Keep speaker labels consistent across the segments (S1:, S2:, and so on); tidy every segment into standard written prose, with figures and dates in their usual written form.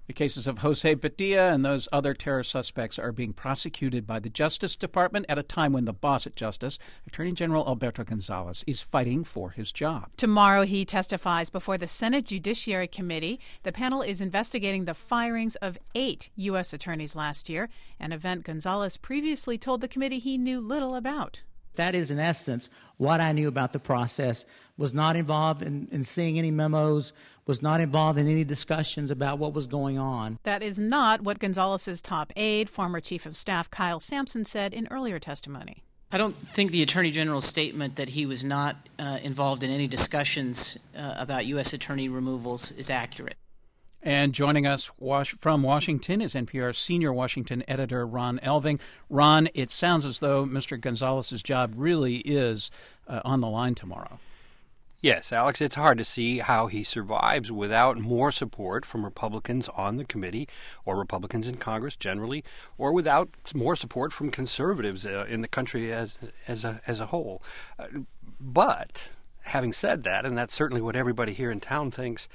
S1: The cases of Jose Padilla and those other terror suspects are being prosecuted by the Justice Department at a time when the boss at Justice, Attorney General Alberto Gonzales, is fighting for his job.
S2: Tomorrow he testifies before the Senate Judiciary Committee. The panel is investigating the firings of 8 U.S. attorneys last year, an event Gonzales previously told the committee he knew little about.
S3: That is, in essence, what I knew about the process. Was not involved in seeing any memos, was not involved in any discussions about what was going on.
S2: That is not what Gonzales' top aide, former Chief of Staff Kyle Sampson, said in earlier testimony.
S4: I don't think the Attorney General's statement that he was not involved in any discussions about U.S. attorney removals is accurate.
S1: And joining us from Washington is NPR's senior Washington editor, Ron Elving. Ron, it sounds as though Mr. Gonzales' job really is on the line tomorrow.
S5: Yes, Alex, it's hard to see how he survives without more support from Republicans on the committee or Republicans in Congress generally, or without more support from conservatives in the country as a whole. But having said that, and that's certainly what everybody here in town thinks,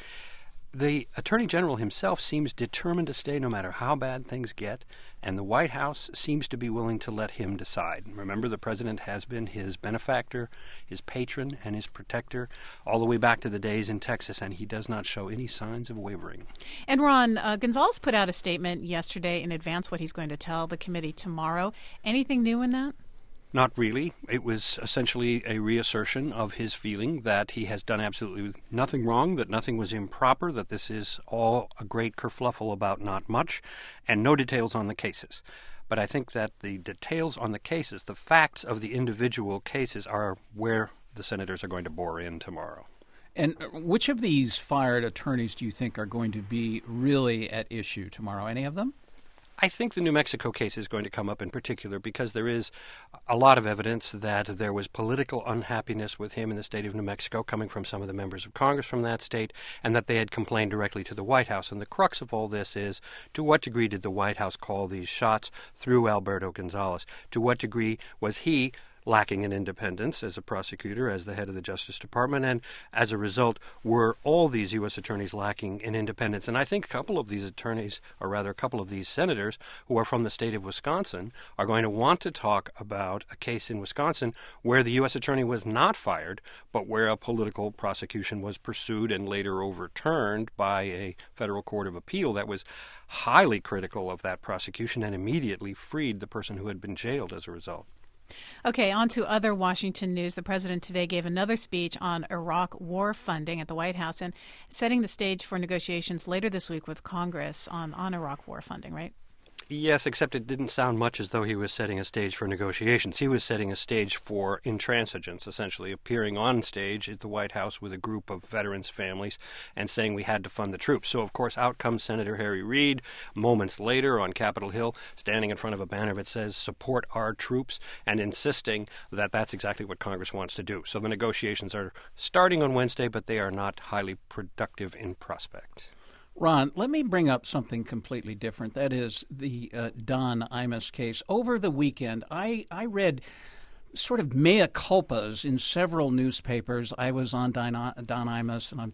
S5: the Attorney General himself seems determined to stay no matter how bad things get, and the White House seems to be willing to let him decide. Remember, the president has been his benefactor, his patron, and his protector all the way back to the days in Texas, and he does not show any signs of wavering.
S2: And Ron, Gonzales put out a statement yesterday in advance what he's going to tell the committee tomorrow. Anything new in that?
S5: Not really. It was essentially a reassertion of his feeling that he has done absolutely nothing wrong, that nothing was improper, that this is all a great kerfluffle about not much, and no details on the cases. But I think that the details on the cases, the facts of the individual cases, are where the senators are going to bore in tomorrow.
S1: And which of these fired attorneys do you think are going to be really at issue tomorrow? Any of them?
S5: I think the New Mexico case is going to come up in particular because there is a lot of evidence that there was political unhappiness with him in the state of New Mexico coming from some of the members of Congress from that state, and that they had complained directly to the White House. And the crux of all this is, to what degree did the White House call these shots through Alberto Gonzales? To what degree was he lacking in independence as a prosecutor, as the head of the Justice Department, and as a result, were all these U.S. attorneys lacking in independence? And I think a couple of these attorneys, or rather a couple of these senators who are from the state of Wisconsin, are going to want to talk about a case in Wisconsin where the U.S. attorney was not fired, but where a political prosecution was pursued and later overturned by a federal court of appeal that was highly critical of that prosecution and immediately freed the person who had been jailed as a result.
S2: Okay, on to other Washington news. The president today gave another speech on Iraq war funding at the White House and setting the stage for negotiations later this week with Congress on Iraq war funding, right?
S5: Yes, except it didn't sound much as though he was setting a stage for negotiations. He was setting a stage for intransigence, essentially appearing on stage at the White House with a group of veterans' families and saying we had to fund the troops. So, of course, out comes Senator Harry Reid moments later on Capitol Hill, standing in front of a banner that says support our troops, and insisting that that's exactly what Congress wants to do. So the negotiations are starting on Wednesday, but they are not highly productive in prospect.
S1: Ron, let me bring up something completely different. That is the Don Imus case. Over the weekend, I read sort of mea culpas in several newspapers. I was on Don Imus, and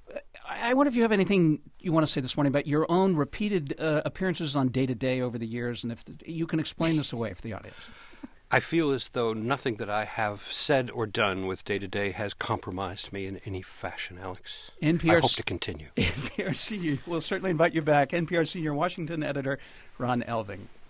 S1: I wonder if you have anything you want to say this morning about your own repeated appearances on Day to Day over the years, and if you can explain this away for the audience.
S5: I feel as though nothing that I have said or done with Day to Day has compromised me in any fashion, Alex. I hope to continue.
S1: NPR Senior, we'll certainly invite you back. NPR Senior Washington Editor Ron Elving.